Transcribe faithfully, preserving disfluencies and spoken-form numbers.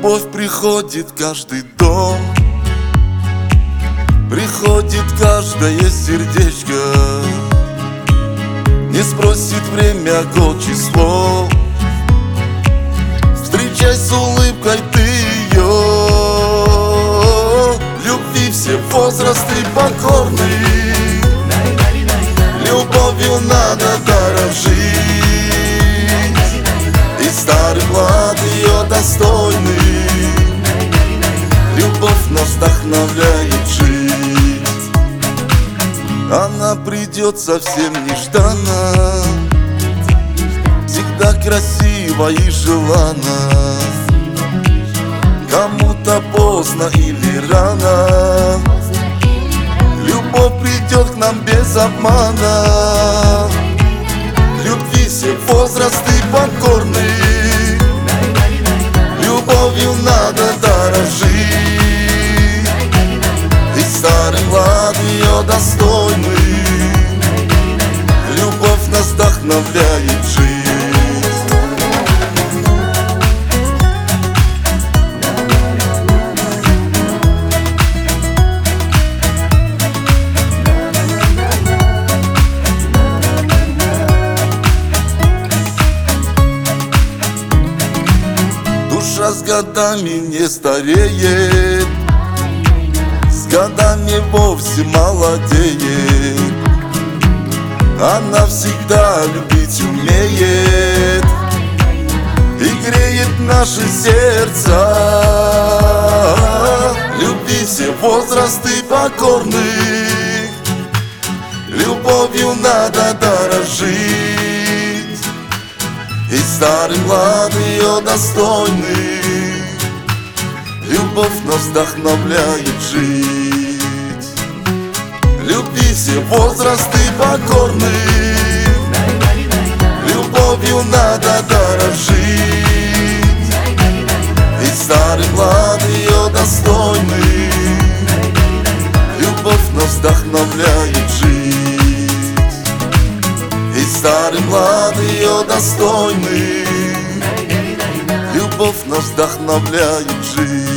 Любовь приходит в каждый дом, приходит каждое сердечко. Не спросит время, год, число. Встречай с улыбкой ты ее. Любви все возрасты покорны, любовью надо дорожить. И старый млад ее достойный. Любовь нас вдохновляет жить. Она придет совсем нежданно, всегда красиво и желанно. Кому-то поздно или рано, любовь придет к нам без обмана. Любви все возрасты покорны, любовью надо дорожить. И старый млад ее достойный. Любовь нас вдохновляет жить. Душа с годами не стареет, с годами вовсе молодеет. Она всегда любить умеет и греет наши сердца. Любви все возрасты покорны, любовью надо дорожить. И старый млад ее достойный. Любовь нас вдохновляет жить. Любви все возрасты покорны, любовью надо дорожить. И старый млад ее достойный. Любовь нас вдохновляет жить. И старый млад ее достойный. Любовь нас вдохновляет жить.